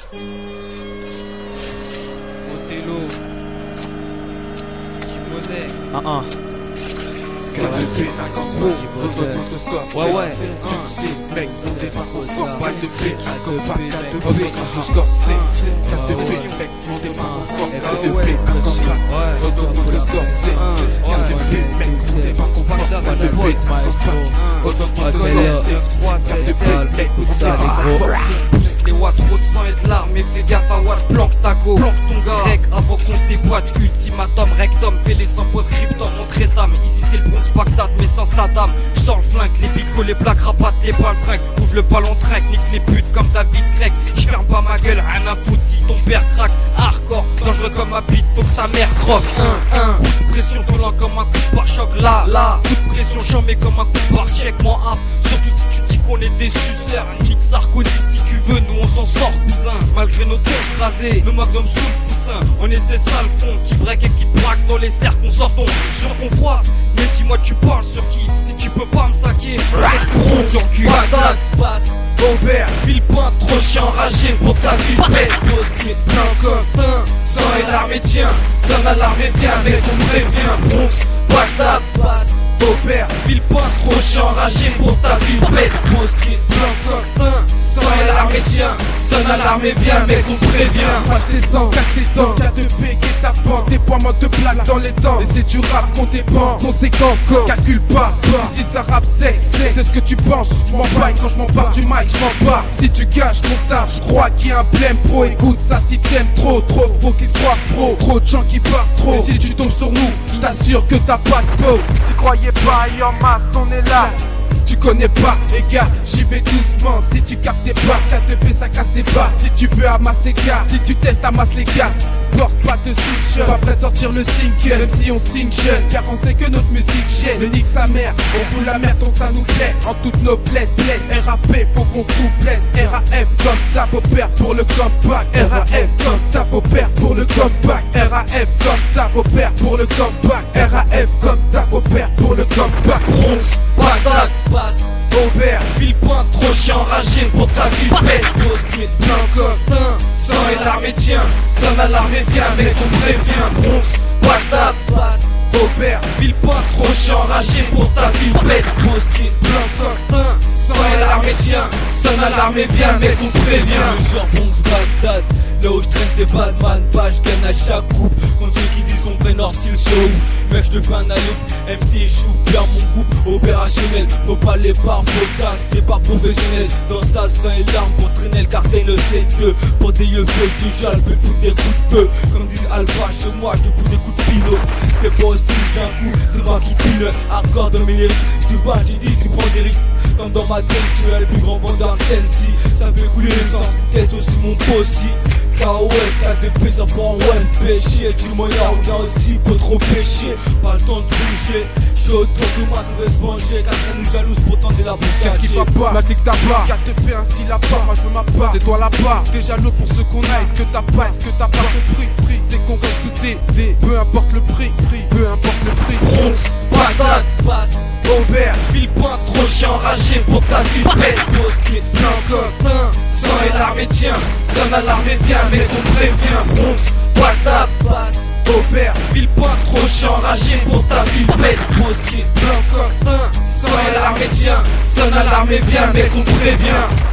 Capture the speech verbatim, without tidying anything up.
Othello, Jimonet. Ah ah. C'est depuis un grand gros, dans notre score. Ouais, ouais. Tu le sais, mec, on dépasse au score. Pas de P, un combat, quatre de P, notre score. C'est quatre de P, mec, on dépasse au force. quatre de P, un combat, dans notre score. C'est quatre de P, mec, on dépasse au force. quatre de P, un combat, dans notre score. C'est quatre de P, mec, on dépasse au force. Pousse les watts, trop de sang et de larmes. Et fais gaffe à Watt, planque ta go. Planque ton gars. Rec avant qu'on déboîte. Ultimatum, rectum, fais-les sans post-scriptum. Montre étame, ici c'est le Bronx Bagdad, mais sans Saddam. J'sors le flingue, les bicos, les plaques, rapatent les balles, trinque. Ouvre le ballon, trinque, nique les putes comme David Craig. J'ferme pas ma gueule, rien à foutre si ton père craque. Hardcore, dangereux comme ma bite, faut que ta mère croque. Un, un, coup de pression, violent comme un coup de pare-choc. Là, là, coup de pression, chambé comme un coup de pare-check. Moi, hop, surtout si tu dis qu'on est des suceurs. Nique Sarkozy si tu veux, nous on s'en sort, cousin. Malgré nos têtes rasées, nos magnums sous le coussin. On est ces sales cons qui break et qui braquent dans les cercles qu'on sort sur ton froisse. Mais dis-moi tu parles sur qui? Si tu peux pas me saquer, on sur cul. Patate, passe, Aubert, Villepin, trop chien enragé pour ta vie. Pète, mosquée, plein costin, sang et l'armée tient. Sonne à l'armée, viens avec on prévient. Bronx, patate, passe, Aubert, Villepin, trop chien enragé pour ta vie. Pète, mosquée, plein costin, sang et l'armée tient. Sonne à l'armée, viens mec on prévient. Moi je descends, casse tes dents, quatre de P, qui ta pente. Des poids te plaques dans les dents. Et c'est du rap qu'on dépend. Conséquence, calcule pas. Si ça rappe sec, c'est de ce que tu penses. Je m'en bats quand je m'en bats du mic, je m'en bats. Si tu caches mon taf, je crois qu'il y a un blême pro. Écoute ça si t'aimes trop, trop de faux qui se croient pro. Trop de gens qui partent trop. Et si tu tombes sur nous, je t'assure que t'as pas de peau. Tu croyais pas, et en masse on est là. Tu connais pas, les gars, j'y vais doucement. Si tu captes tes pas, quatre de P ça casse tes bas. Si tu veux amasse tes gars, si tu testes amasse les gars. Porte pas de switch, pas prêt de sortir le single. Même si on signe jeune, car on sait que notre musique gêne. Le nique sa mère, on fout la merde donc ça nous plaît. En toute noblesse, laisse R A P, faut qu'on tout blesse. R A F comme tape au père pour le comeback. R A F comme tape au père pour le comeback. R A F comme tape au père pour le comeback. R A F comme tape au père pour le comeback. Bronx, patate, passe, Aubert, Villepin, trop chien enragé pour ta vie. Pète, mosquée, plein costin, sang et l'armée tient. Sonne à l'armée, viens mec on prévient. Bronx, patate, passe, Aubert, Villepin, trop chien enragé pour ta vie. Pète, mosquée, plein costin, sang et l'armée tient. Sonne à l'armée, viens mec on prévient. Genre Bronx Bagdad, là où je traîne c'est Batman. Bah je gagne à chaque coupe, contre ceux qui disent qu'on prenne leur style show. Mec je te fais un allure, M C échoue, bien mon groupe opérationnel. Faut pas les par focus, t'es pas professionnel. Dans sa sang et larmes pour traîner le cartel le state deux. Pour des yeux vieux, je te jure, je peux foutre des coups de feu. Comme disent Alba, chez moi je te fous des coups de pinot. C'était pas hostile, c'est un coup, c'est moi qui pile. Hardcore de mes lyrics, si tu vois, je te dis, tu prends des risques. Comme dans ma tête, je suis le plus grand vendeur de scène. Si ça fait couler l'essence, tu testes aussi mon possi. K O S, quatre de P, ça prend ouais péché. Du moyen, on a aussi pas trop péché. Pas le temps de bouger, je suis autour de moi, ça veut se venger. Car ça nous jalouse pour tenter la bouche. qu'est-ce qui va pas, ma clique t'as pas. quatre de P, un style à part, moi je veux ma part. C'est toi là-bas, t'es jaloux pour ce qu'on a. Est-ce que t'as pas, est-ce que t'as pas compris? Prix, c'est qu'on reste sous des, des, peu importe le prix, prix, peu importe le prix. Bronx, patate, passe, Aubert, Villepin, trop chien enragé pour ta vie. Pète, mosquée, plein costin, sang et l'armée tient. Sonne à l'armée, viens mec on prévient. Bronx, patate, passe, Aubert, Villepin, trop chien enragé pour ta vie. Pète, mosquée, plein costin, sang et l'armée tient. Sonne à l'armée, viens mec on prévient.